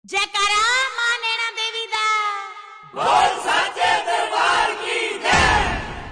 जयकारा मां नैना देवी दा बोल साचे दरबार की जय।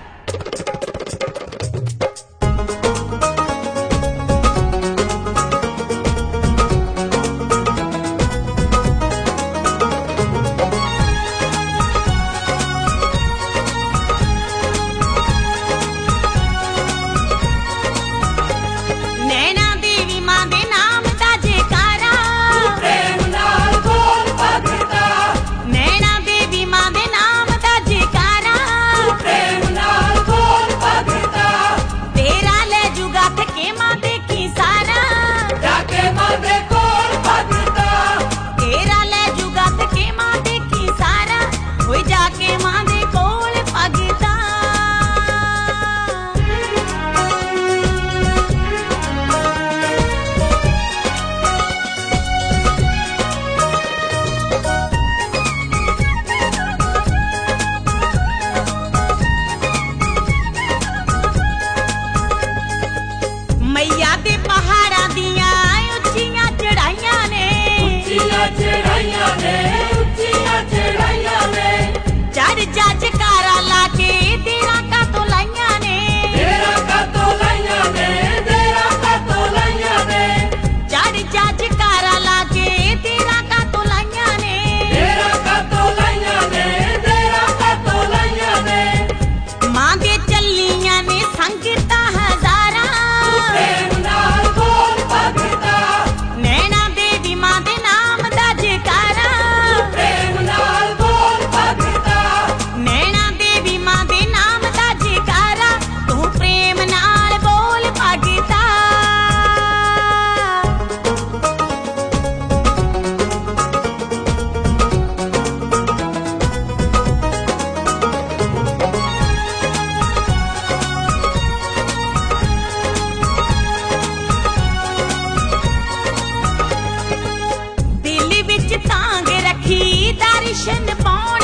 नैना देवी मां दे नाम दा जयकारा प्रेम नाल बोल भगता, नैना देवी मां दे नाम दा जयकारा प्रेम नाल बोल भगता, तेरा ले जुगा थके मां देखी सारा जाके मां दे कोल भगता, तेरा ले जुगा थके मां देखी सारा होई जाके मां दे कोल भगता मैया दे पहाड़ा दियां उच्चियां चढ़ाइयां ने उच्चियां चढ़ाइयां ने, उच्चियां चढ़ाइयां ने, चढ़ जा जकारा लाके तेरा का तो लाइयां ने तेरा का तो लाइयां ने, तेरा का तो लाइयां ने, चढ़ जा जकारा लाके तेरा का तो लाइयां ने तेरा का तो लाइयां ने, तेरा का तो लाइयां ने, मां दे चलियां ने संगता हजारा प्रेम नाल बोल भगता, नैना देवी मां दे नाम दा जयकारा प्रेम नाल बोल भगता, नैना देवी मां दे नाम दा जयकारा तू प्रेम नाल बोल भगता दिल विच तांग रखी दर्शन पाउण